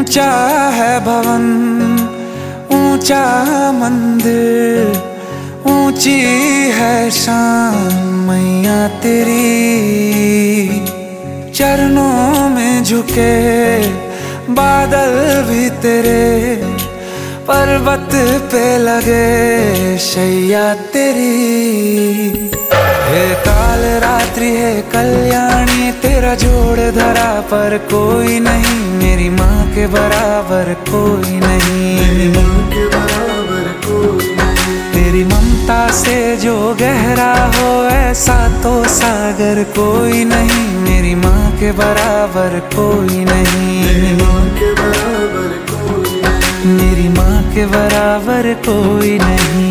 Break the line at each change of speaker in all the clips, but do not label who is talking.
ऊंचा है भवन, ऊंचा मंदिर, ऊंची है शान मैया तेरी। चरणों में झुके बादल भी तेरे, पर्वत पे लगे शैया तेरी। हे काल रात्रि है कल्याणी, तेरा जोड़ धरा पर कोई नहीं, मेरी माँ के बराबर कोई नहीं। तेरी ममता से जो गहरा हो ऐसा तो सागर कोई नहीं, मेरी माँ के बराबर कोई नहीं। मेरी माँ के बराबर कोई नहीं, मेरी माँ के बराबर कोई नहीं।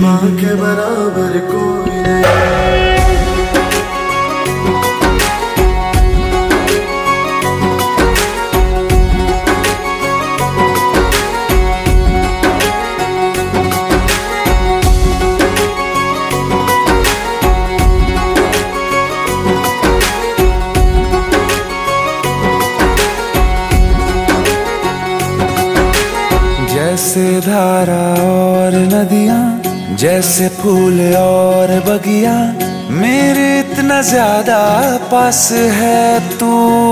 जैसे धारा और नदियाँ, जैसे फूल और बगिया, मेरे इतना ज्यादा पास है तू।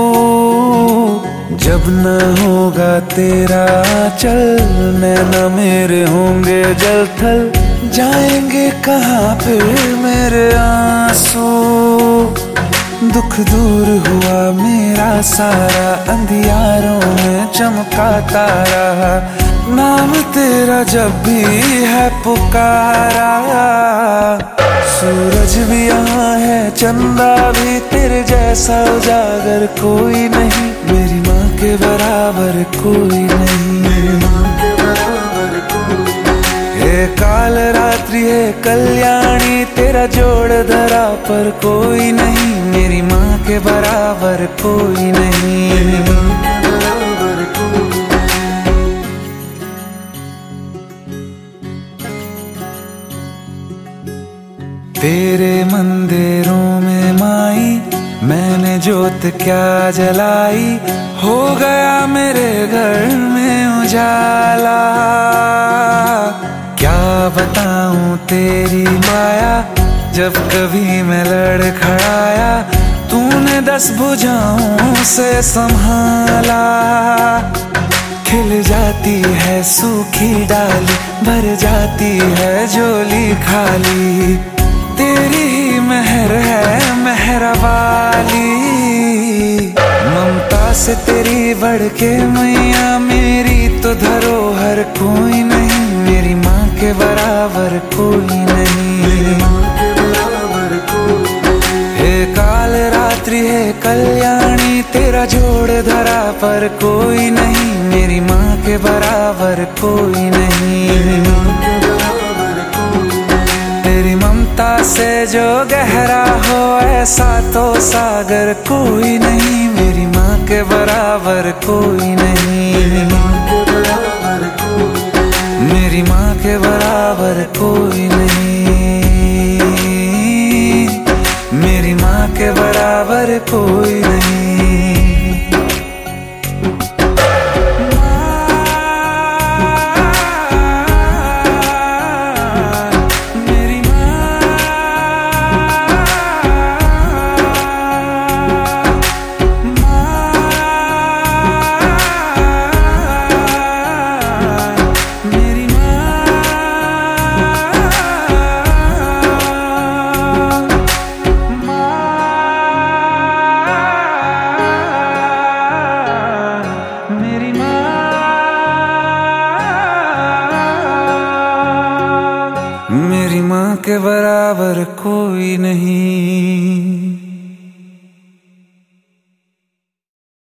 जब न होगा तेरा चल, नैना मेरे होंगे जल थल, जाएंगे कहाँ फिर मेरे आंसू। दुख दूर हुआ मेरा सारा, अंधियारों में चमका तारा, नाम तेरा जब भी है पुकारा। सूरज भी यहाँ है, चंदा भी, तेरे जैसा उजागर कोई नहीं, मेरी माँ के बराबर कोई नहीं। मेरी माँ के बराबर कोई नहीं। हे काल रात्रि है कल्याणी, तेरा जोड़ धरा पर कोई नहीं, मेरी माँ के बराबर कोई नहीं। मेरी माँ के बराबर कोई नहीं। तेरे मंदिरों में माई मैंने जोत क्या जलाई, हो गया मेरे घर में उजाला। क्या बताऊं तेरी माया, जब कभी मैं लड़खड़ाया, तूने 10 भुजाओं से संभाला। खिल जाती है सूखी डाली, भर जाती है झोली खाली, तेरी ही मेहर है मेहर वाली। ममता से तेरी बढ़ के मैया, मेरी तो धरोहर कोई नहीं, मेरी माँ के बराबर कोई नहीं। मेरी माँ के बराबर कोई नहीं। हे काल रात्रि है कल्याणी, तेरा जोड़ धरा पर कोई नहीं, मेरी माँ के बराबर कोई नहीं। मेरी माँ के बराबर कोई नहीं। तेरी ममता से जो गहरा हो ऐसा तो सागर कोई नहीं, मेरी माँ के बराबर कोई नहीं। मेरी माँ के बराबर कोई नहीं। मेरी माँ के बराबर कोई नहीं, मेरी माँ के बराबर कोई नहीं। मेरी माँ के बराबर कोई नहीं।